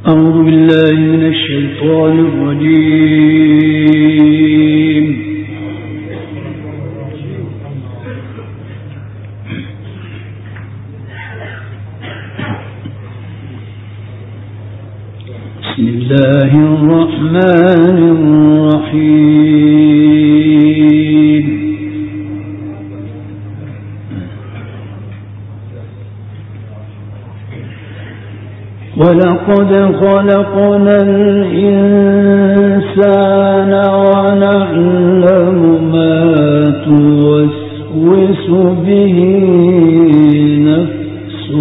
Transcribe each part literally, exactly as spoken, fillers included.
أعوذ بالله من الشيطان الرجيم. بسم الله الرحمن الرحيم. ولقد خلقنا الإنسان ونعلم ما توسوس به نفسه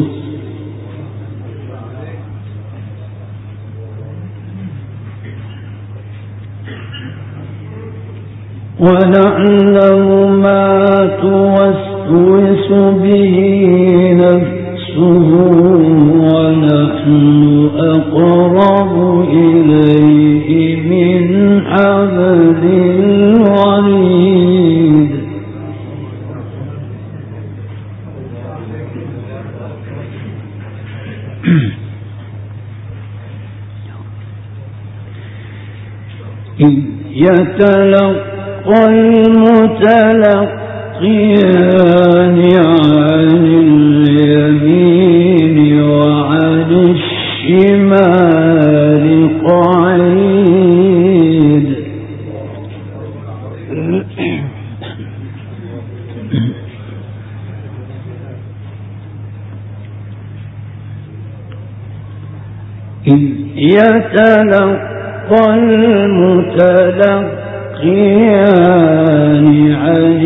ونعلم ما توسوس به نفسه ونحن أقرب إليه من حبل الوريد. إذ يتلقى المتلقيان عن اليمين وعن الشمال قعيد. إذ يتلقى المتلقيان عن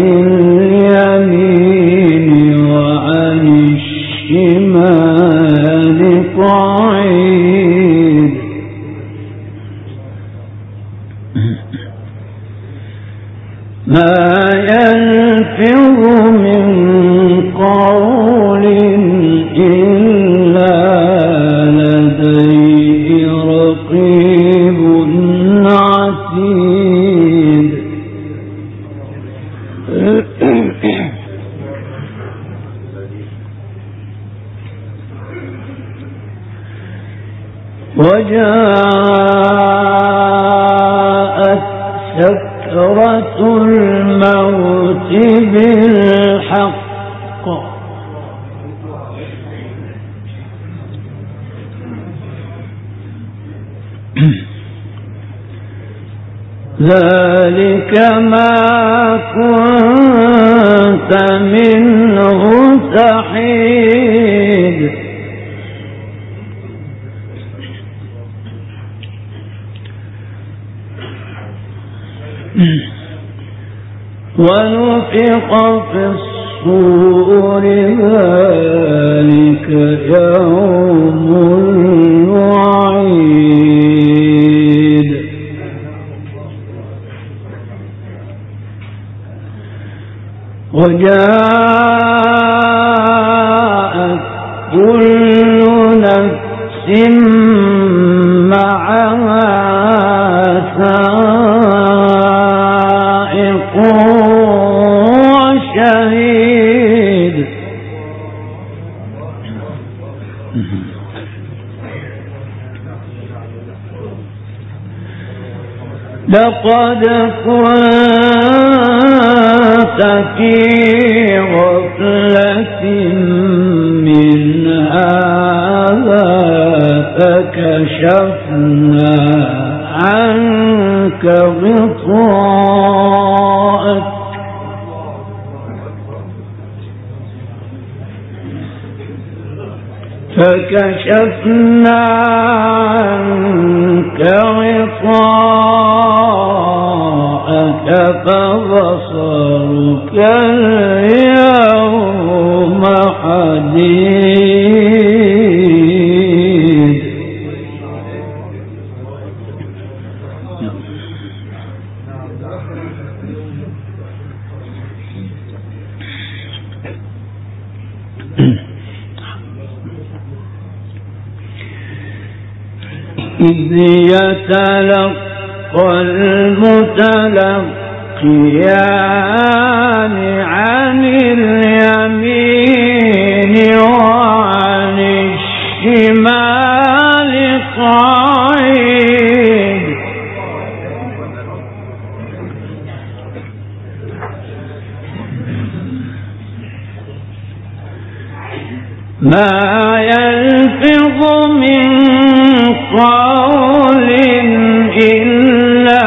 اليمين وعن الشمال قعيد. ما يلفظ من قول إلا لديه رقيب عتيد. وجاءت سكرة الموت بالحق ذلك ما كنت منه تحيد. ونفخ في الصور ذلك يوم الوعيد. وجاءت كل نفس معها سائق وشهيد. لقد كنت في غفلة من هذا فكشفنا عنك غطاءك فكشفنا عنك غطاءك فبصرك اليوم حديد. إذ يتلقى المتلقيان عن اليمين وعن الشمال قعيد. ما يلفظ من قول إلا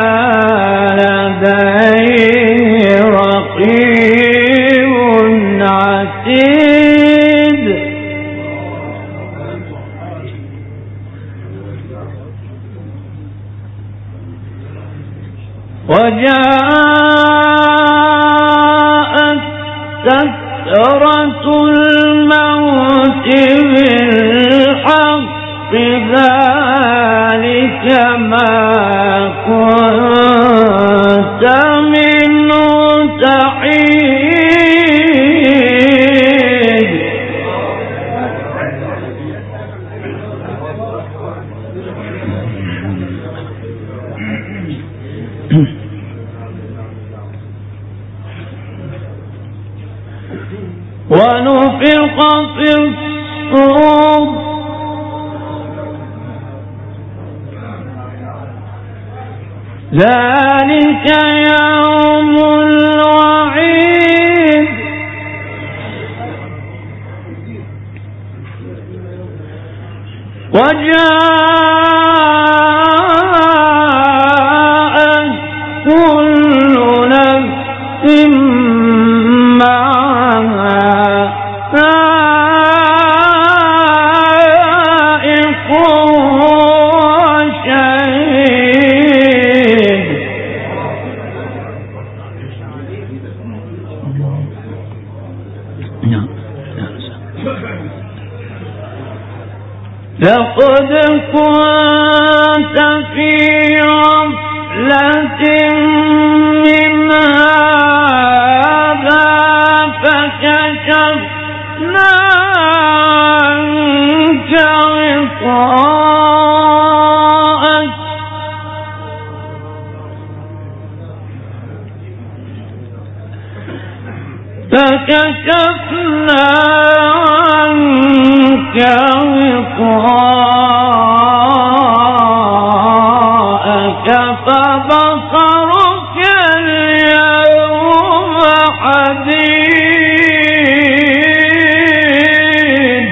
لديه رقيب عتيد وجاءت سكرة الموت بالحق ذلك ما كنت منه تحيد ونفخ في الصور ذلك يوم الوعيد وجاءت كل نفس لقد كنت في غفلة من هذا فكشفنا عنك غطاءك فكشفنا عنك غطاءك فبصرك اليوم حديد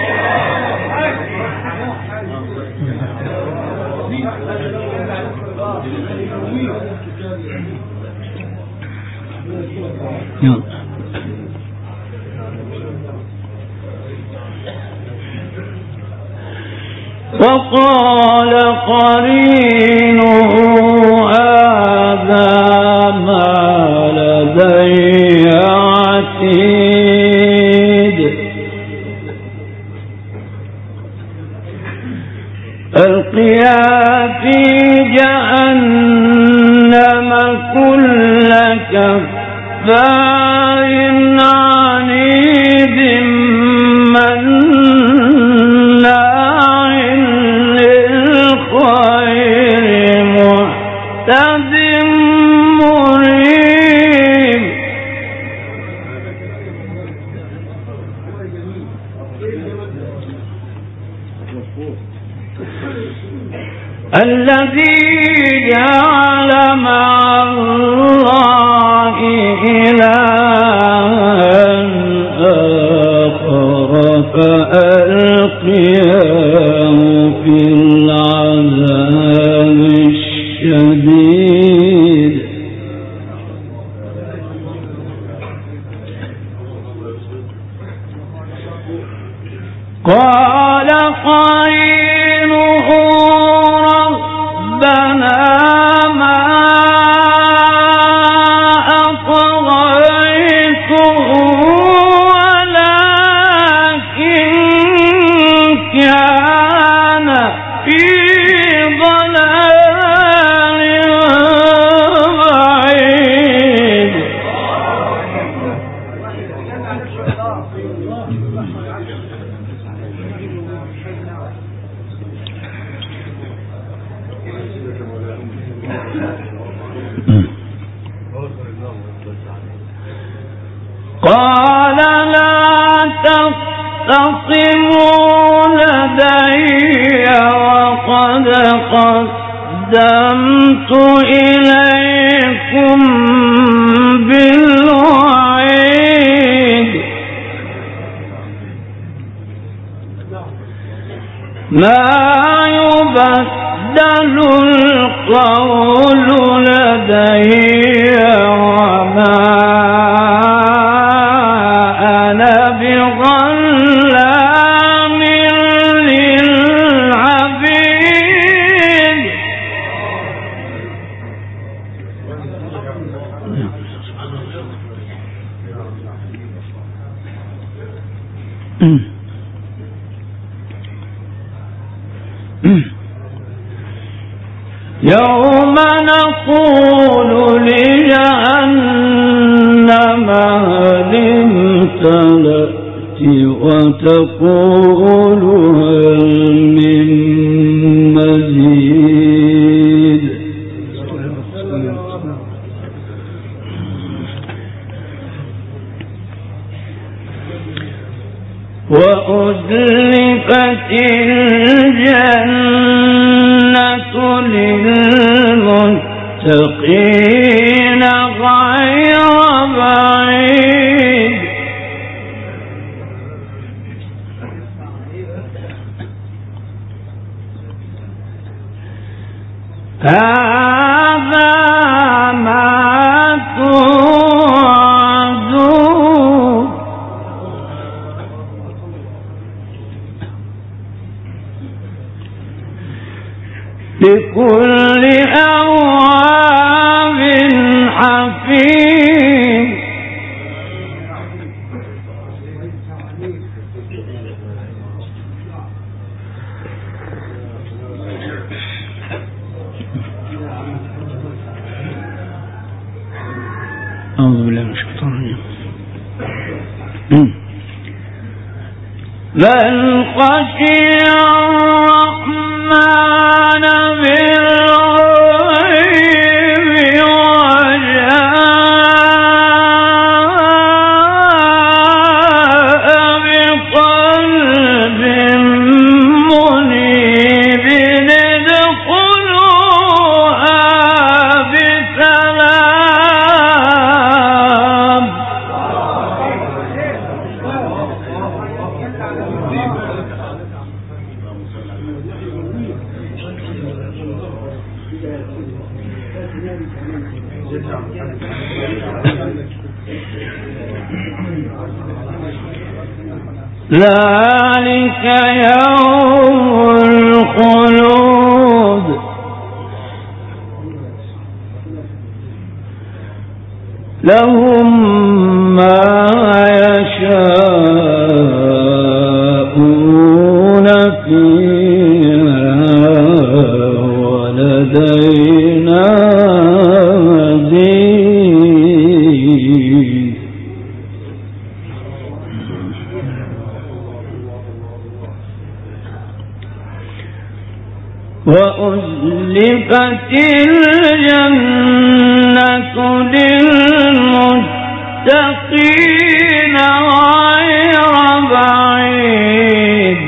وقال قرينه هذا ما لدي عتيد ألقيا في جهنم كل كفار عنيد مناع للخير معتد مريب الذي جعل مع الله إلها آخر فألقياه في العذاب الشديد قال قرينه ربنا ما أطغيته ولكن كان في ضلال بعيد قال لا تختصموا لدي وقد قدمت إليكم بالوعيد ما يبدل القول لدي وما أنا بظلام للعبيد. يوم نقول لجهنم هل امتلأت وتقول هل من مزيد. وأزلفت الجنة للمتقين غير بعيد. هذا ما توعدون لكل أواب حفيظ. أعوذ بالله من الشيطان الرجيم. من خشي الرحمن بالغيب وجاء بقلب منيب ادخلوها بسلام. ذلك يوم الخلود لهم ما يشاءون فيها ولدينا مزيد. وأزلفت الجنة للمتقين غير بعيد.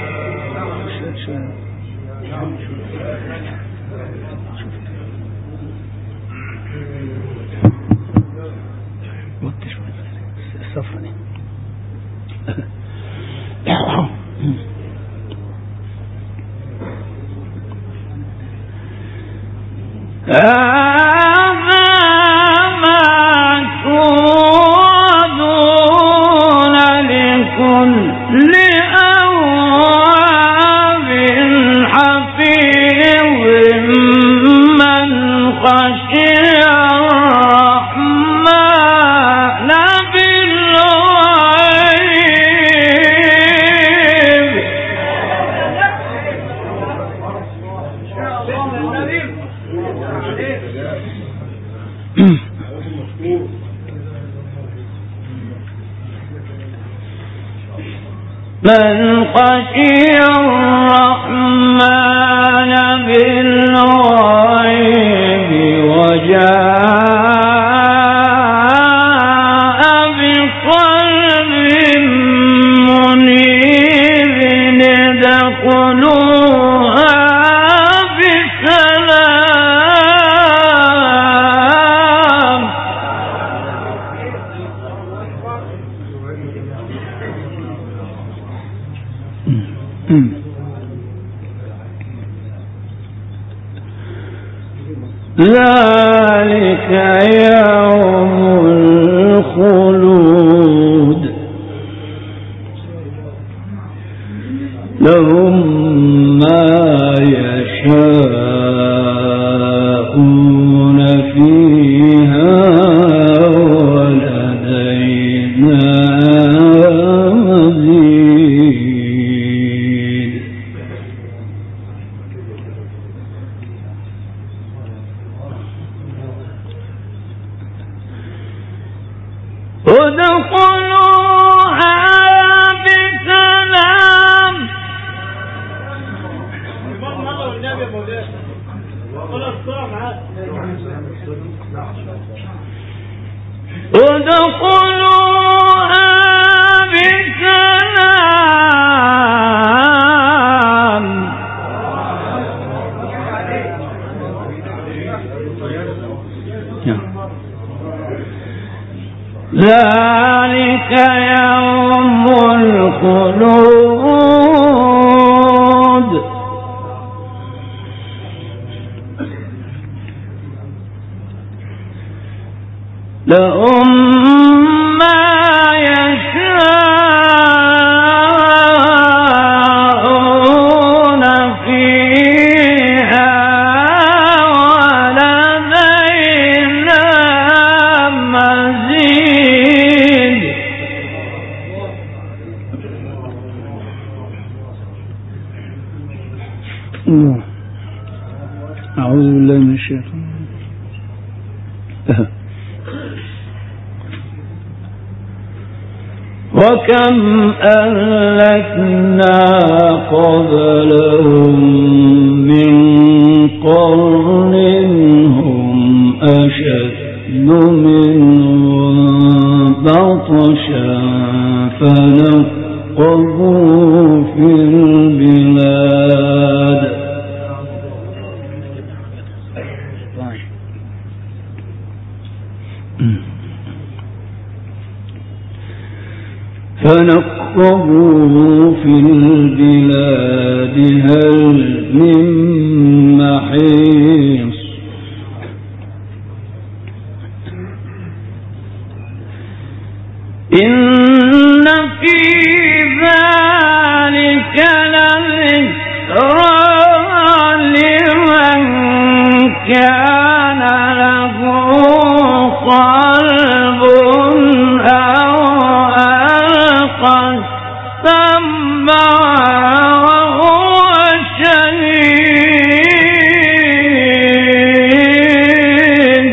هذا ما توعدون لكل أواب حفيظ. من خشي الرحمن بالغيب. من خشي الرحمن بالغيب وجاء بقلب منيب ادخلوها بسلام. ذلك يوم الخلود لهم ما يشاءون فيها ولدينا مزيد. ادخلوها بسلام ادخلوها بسلام ذلك يوم الخلود لهم ما يشاءون فيها ولدينا مزيد. أعوذ بالله من الشيطان. وكم أهلكنا قبلهم من قرن هم أشد منهم بطشا فنقبوا في البلاد. فنقبوا في البلاد هل من محيص إن في ذلك لذكرى لمن كان له قلب أو ألقى السمع وهو شهيد.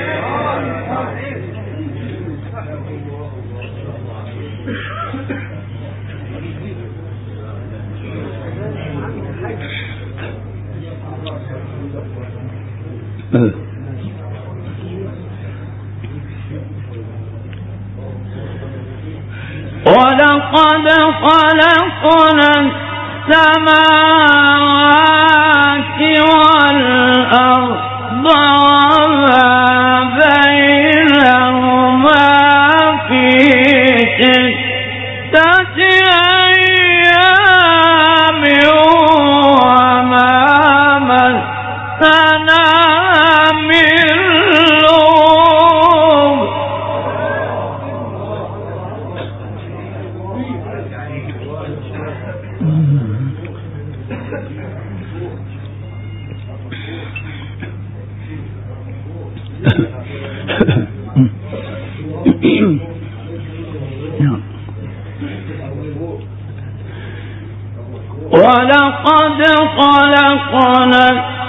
ولقد خلقنا السماوات والأرض وما بينهما في ستة أيام وما مسنا من لغوب. ولقد خلقنا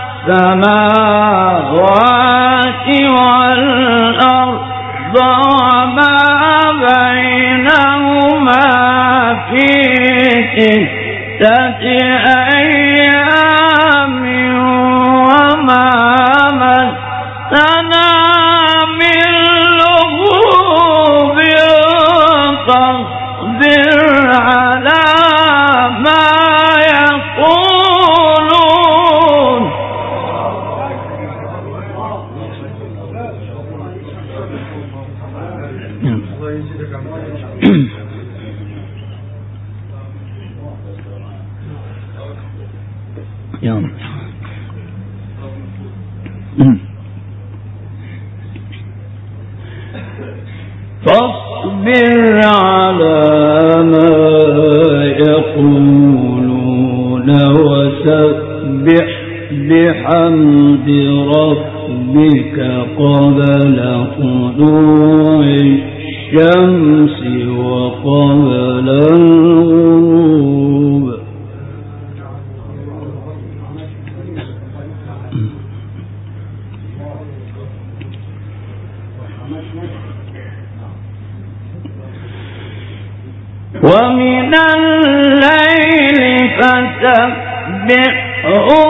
السماوات والأرض وما بينهما في ستة أيام وما مسنا من لغوب فاصبر على ما يقولون. يا رب. فاصبر على ما يقولون وسبح بحمد ربك قبل طلوع الشمس وقبل الغروب. ومن الليل فسبحه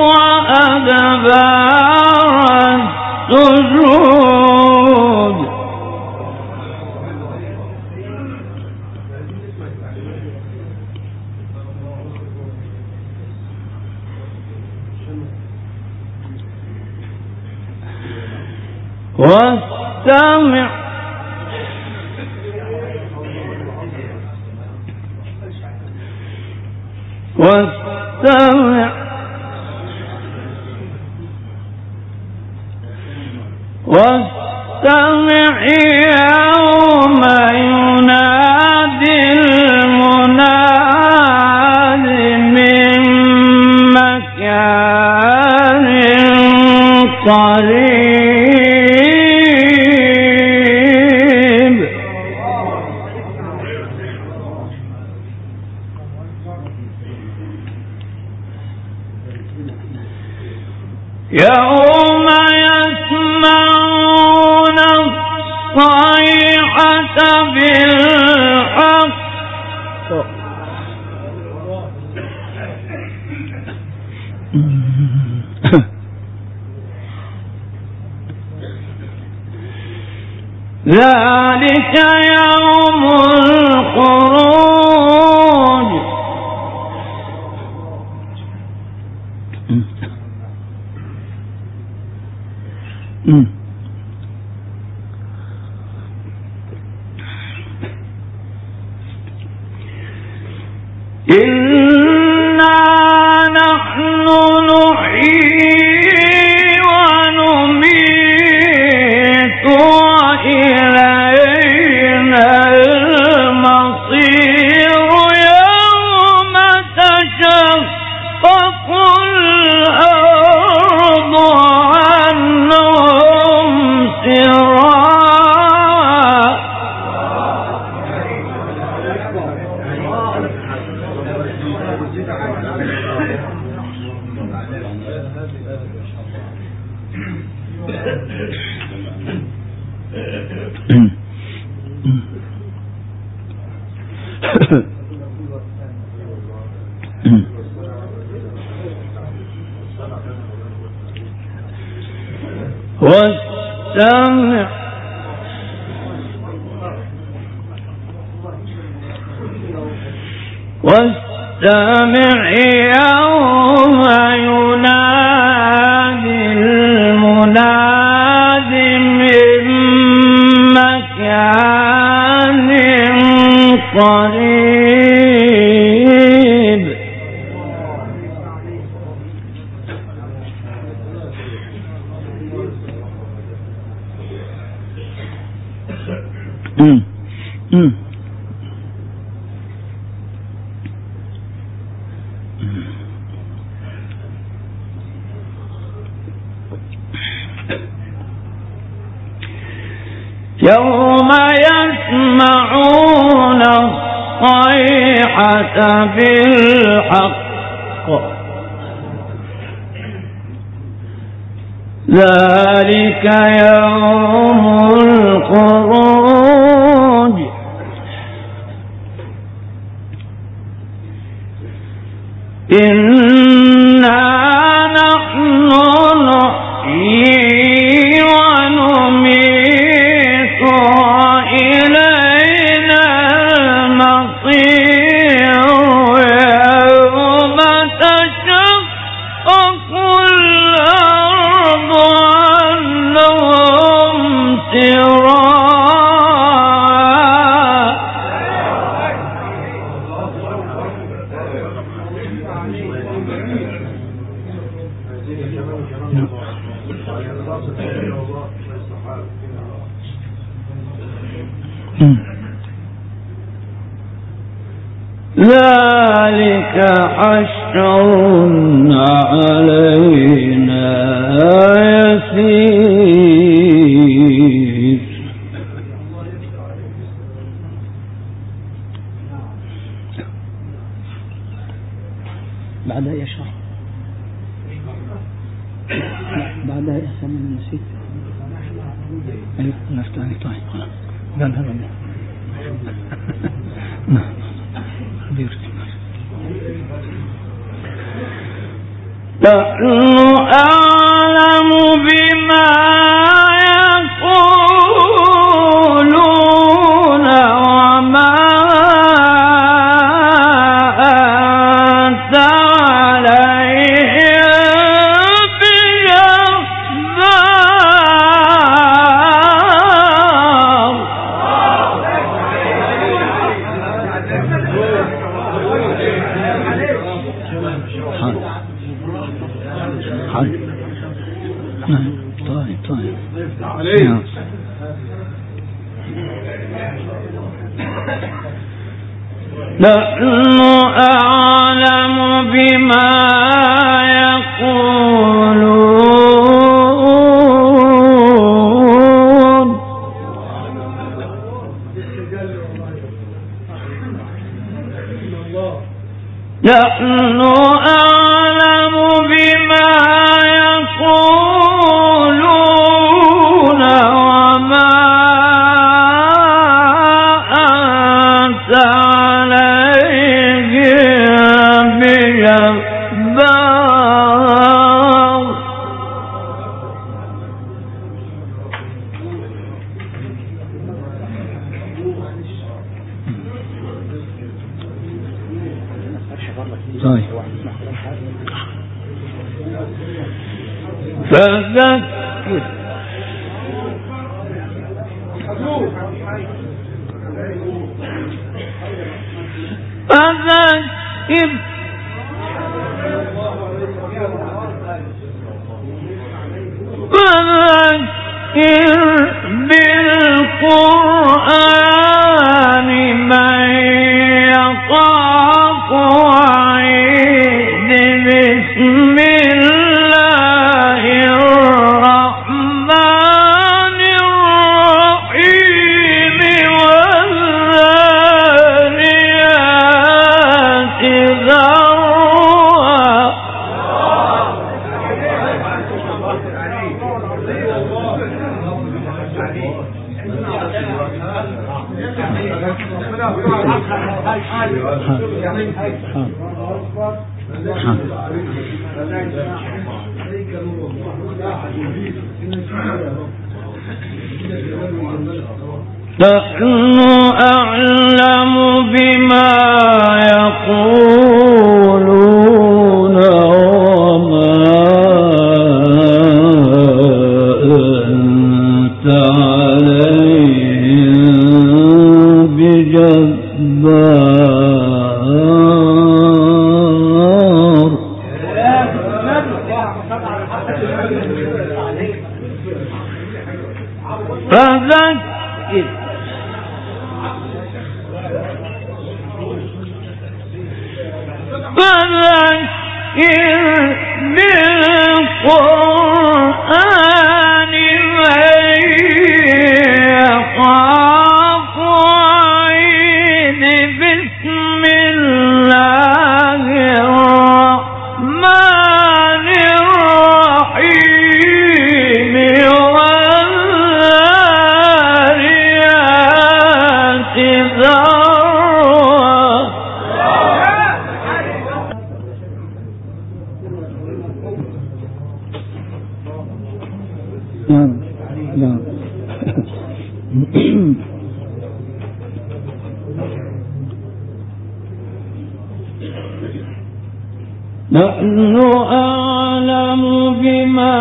وأدبار السجود. واستمع واستمع واستمع يوم ينادي المناد من مكان قريب. يوم يسمعون الصيحة بالحق ذلك يوم الخروج. إنا نحن نحيي ونميت وإلينا المصير. يوم تشقق الأرض عنهم سراعا. واستمع واستمع يوم ينادي المناد من مكان قريب. Mm. Mm. يوم يسمعون الصيحة بالحق ذلك يوم الخروج. إنا نحن نحيي ونميت وإلينا المصير. يوم تشقق الأرض عنهم سراعا. ذلك حشر علينا يسير. بعدها يشرح بعدها يحسن من النسيت أيوة نفتعني. طيب قال هذا نعم نحن أعلم بما يقولون وما أنت عليهم بجبار. طيب طيب نحن أعلم بما يقولون نحن أعلم بما يقولون وما أنت عليهم بجبار. طيب فذكر فذكر فذكر بالقرآن من يخاف وعيد. بسم الله الرحمن الرحيم والذاريات ذروا. نحن أعلم بما يقولون وما أنت عليهم بجبار. فذكر فذكر بالقرآن من يخاف وعيد. بسم الله الرحمن الرحيم والذاريات ذروا. نعم نعم نحن أعلم بما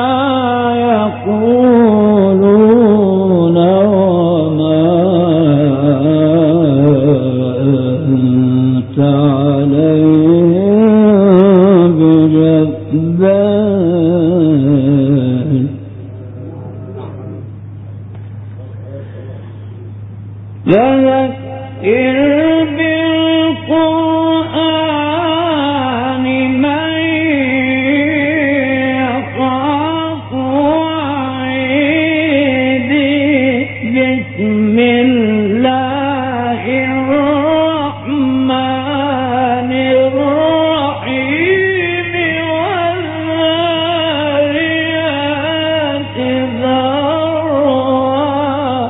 يقولون وما أنت عليهم بجبار. فذكر بالقرآن من يخاف وعيد بسم الله الرحمن الرحيم والذاريات ذروا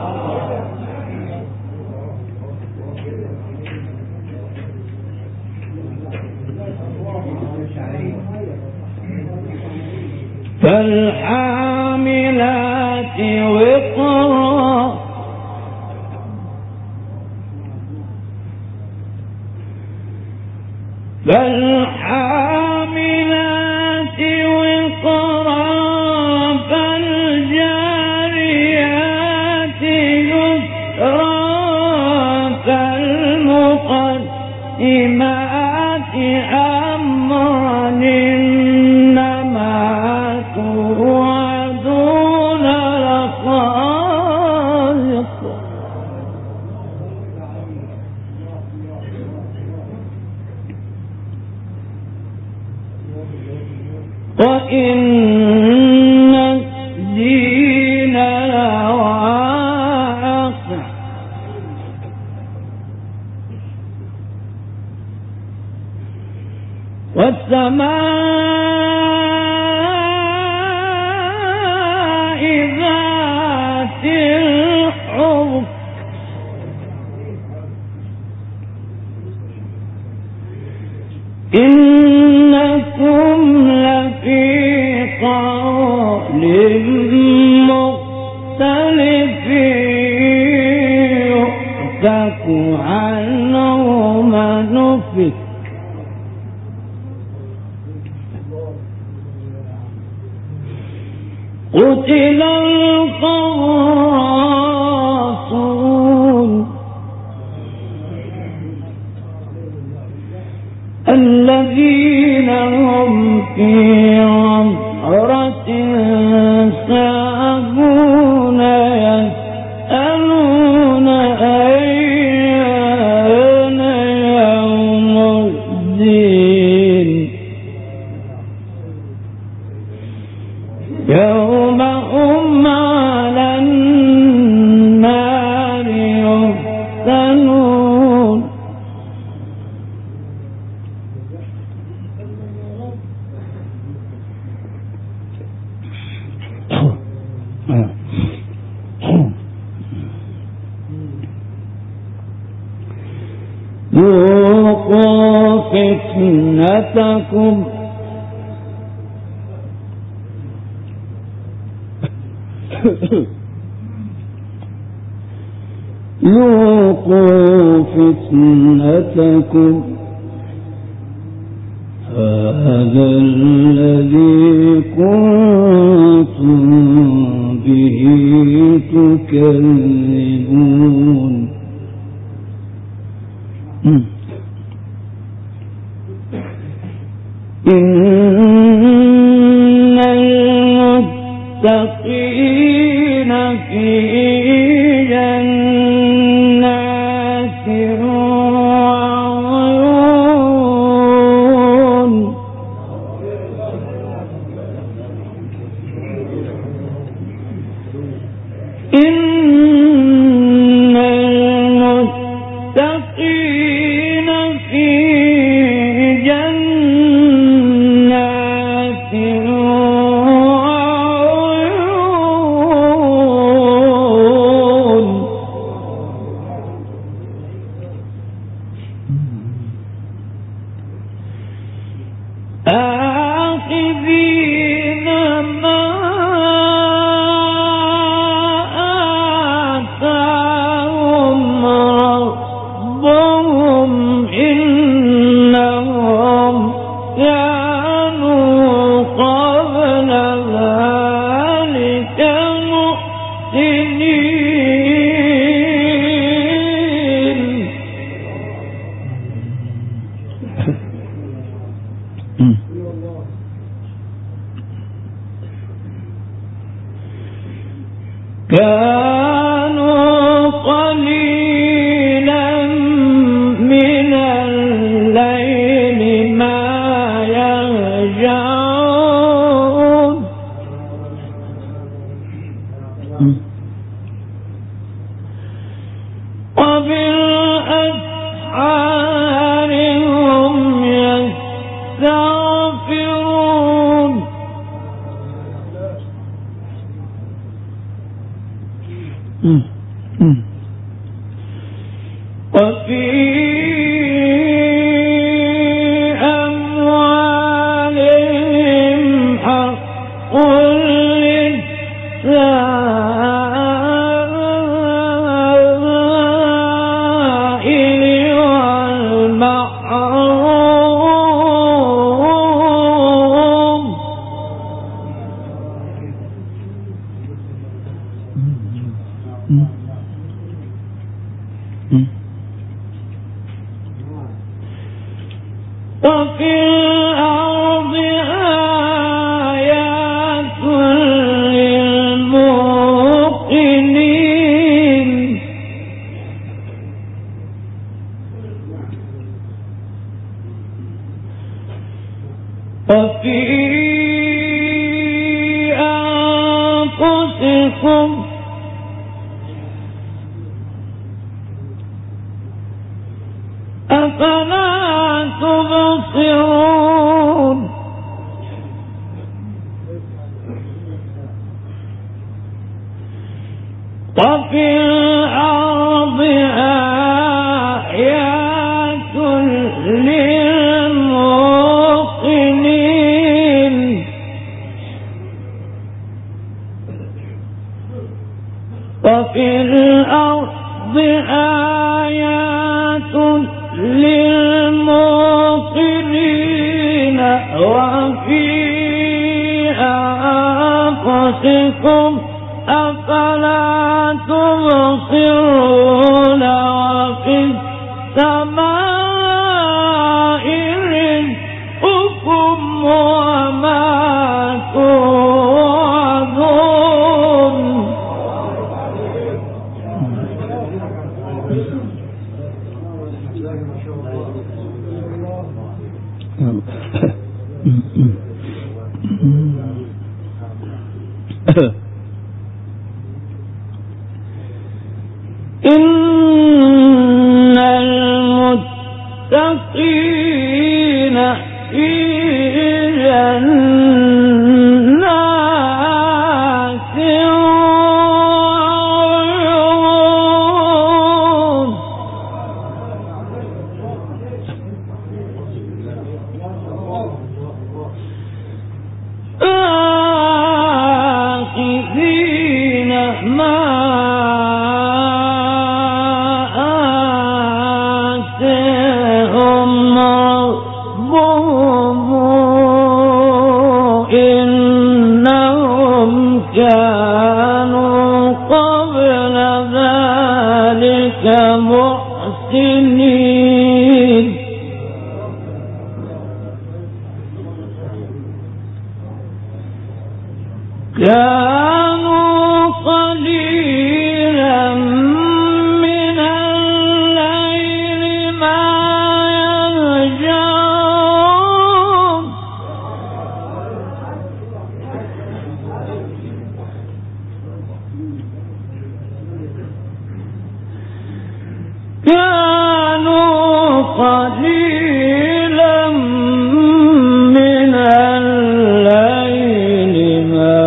فالحاملات وقرا فالحاملات وقرا فالجاريات يسرا فالمقسمات أمرا إنما توعدون لصادق وإن الدين لواقع والسماء ذات الحبك إنكم لفي قول مختلف يؤفك عنه من أفك قتل الخراصون الذين هم في غمرة ساهون يسألون أيان يوم الدين يوم هم على النار يفتنون ذوقوا فتنتكم ذوقوا فتنتكم هذا الذي كنتم به تكذبون إن المتقين في جنات وعيون إن المتقين في جنات وعيون آخذين ما آتاهم ربهم إنهم كانوا قبل ذلك محسنين كانوا قليلا غافرون وفي أموالهم حق للسائل والمحروم وفي الأرض آيات للموقنين وفي أنفسكم أفلا تبصرون وفي الأرض آيات للموقنين وفي الأرض آيات للموقنين وفي أنفسكم أفلا تبصرون وفي السماء رزقكم وما توعدون إن المتقين في جنات وعيون آخذين ما كانوا قبل ذلك محسنين كانوا قليلا من الليل ما يهجعون كانوا قليلا من الليل ما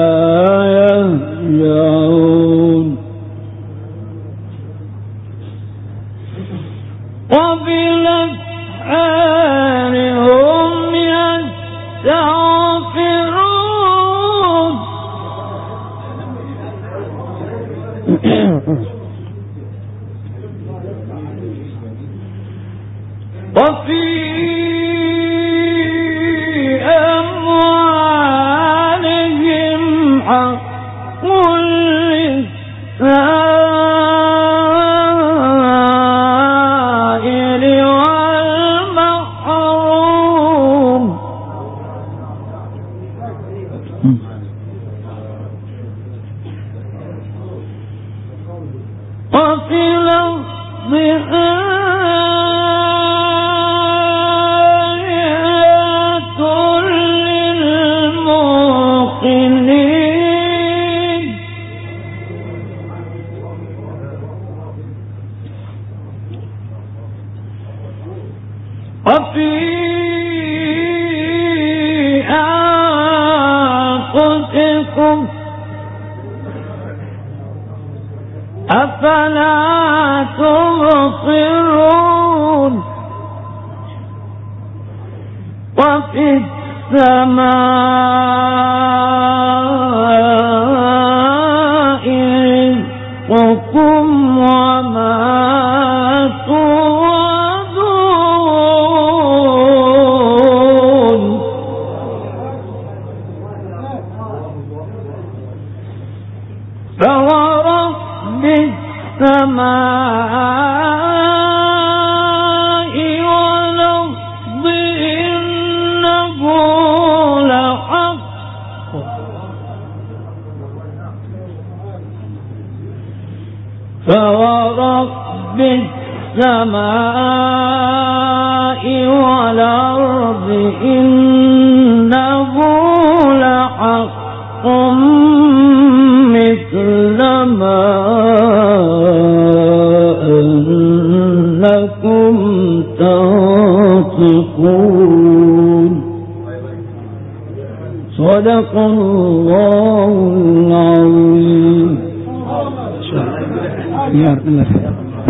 يهجعون وبالأسحار هم يستغفرون وفي أموالهم حق للسائل والمحروم وفي الأرض أفلا تبصرون وفي السماء رزقكم وما توعدون فورب السماء والأرض إنه لحق فورب السماء والأرض إنه لحق مثل ما أنكم تنطقون صدق الله العظيم. يا رب الله.